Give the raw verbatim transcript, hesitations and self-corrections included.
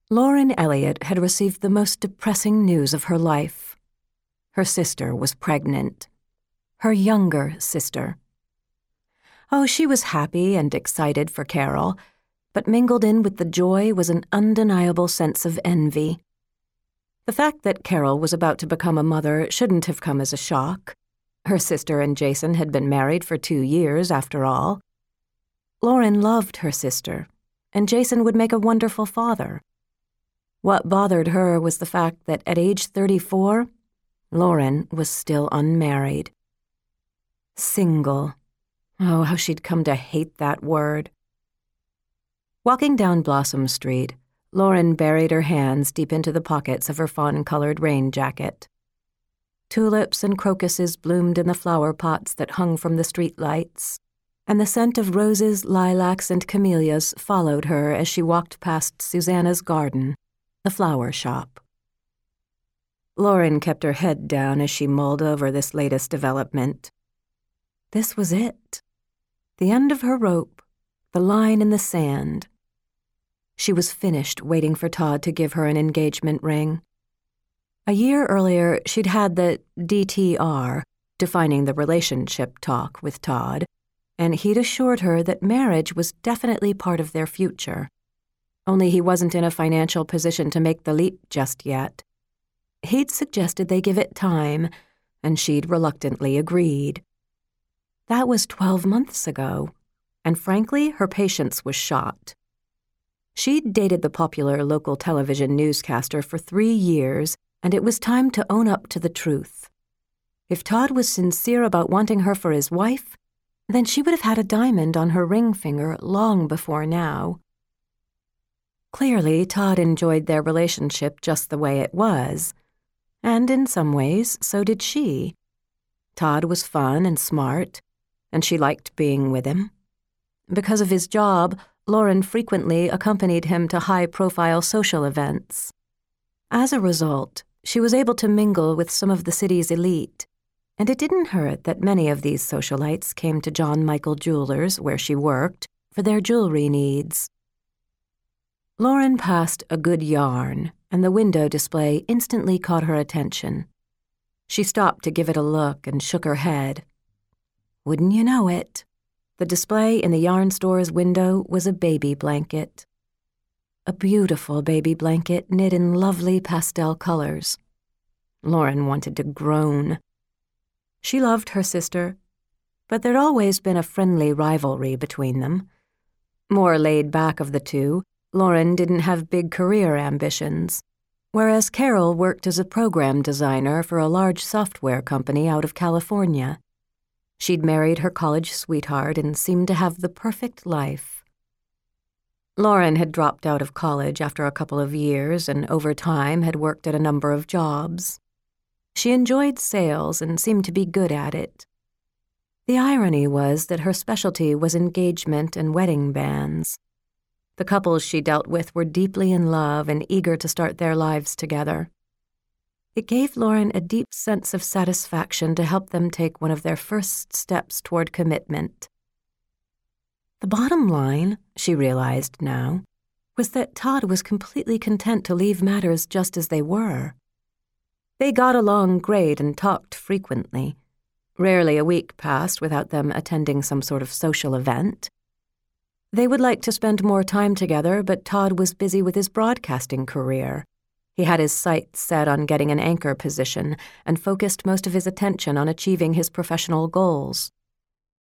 Lauren Elliott had received the most depressing news of her life. Her sister was pregnant. Her younger sister. Oh, she was happy and excited for Carol, but mingled in with the joy was an undeniable sense of envy. The fact that Carol was about to become a mother shouldn't have come as a shock. Her sister and Jason had been married for two years, after all. Lauren loved her sister, and Jason would make a wonderful father. What bothered her was the fact that at age thirty-four, Lauren was still unmarried. Single. Oh, how she'd come to hate that word. Walking down Blossom Street, Lauren buried her hands deep into the pockets of her fawn-colored rain jacket. Tulips and crocuses bloomed in the flower pots that hung from the street lights, and the scent of roses, lilacs, and camellias followed her as she walked past Susanna's garden, the flower shop. Lauren kept her head down as she mulled over this latest development. This was it. The end of her rope, the line in the sand. She was finished waiting for Todd to give her an engagement ring. A year earlier, she'd had the D T R, defining the relationship talk, with Todd, and he'd assured her that marriage was definitely part of their future. Only he wasn't in a financial position to make the leap just yet. He'd suggested they give it time, and she'd reluctantly agreed. That was twelve months ago, and frankly, her patience was shot. She'd dated the popular local television newscaster for three years, and it was time to own up to the truth. If Todd was sincere about wanting her for his wife, then she would have had a diamond on her ring finger long before now. Clearly, Todd enjoyed their relationship just the way it was, and in some ways, so did she. Todd was fun and smart, and she liked being with him. Because of his job, Lauren frequently accompanied him to high-profile social events. As a result, she was able to mingle with some of the city's elite, and it didn't hurt that many of these socialites came to John Michael Jewelers, where she worked, for their jewelry needs. Lauren passed a good yarn, and the window display instantly caught her attention. She stopped to give it a look and shook her head. Wouldn't you know it? The display in the yarn store's window was a baby blanket. A beautiful baby blanket knit in lovely pastel colors. Lauren wanted to groan. She loved her sister, but there'd always been a friendly rivalry between them. More laid back of the two, Lauren didn't have big career ambitions, whereas Carol worked as a program designer for a large software company out of California. She'd married her college sweetheart and seemed to have the perfect life. Lauren had dropped out of college after a couple of years and over time had worked at a number of jobs. She enjoyed sales and seemed to be good at it. The irony was that her specialty was engagement and wedding bands. The couples she dealt with were deeply in love and eager to start their lives together. It gave Lauren a deep sense of satisfaction to help them take one of their first steps toward commitment. The bottom line, she realized now, was that Todd was completely content to leave matters just as they were. They got along great and talked frequently. Rarely a week passed without them attending some sort of social event. They would like to spend more time together, but Todd was busy with his broadcasting career. He had his sights set on getting an anchor position and focused most of his attention on achieving his professional goals.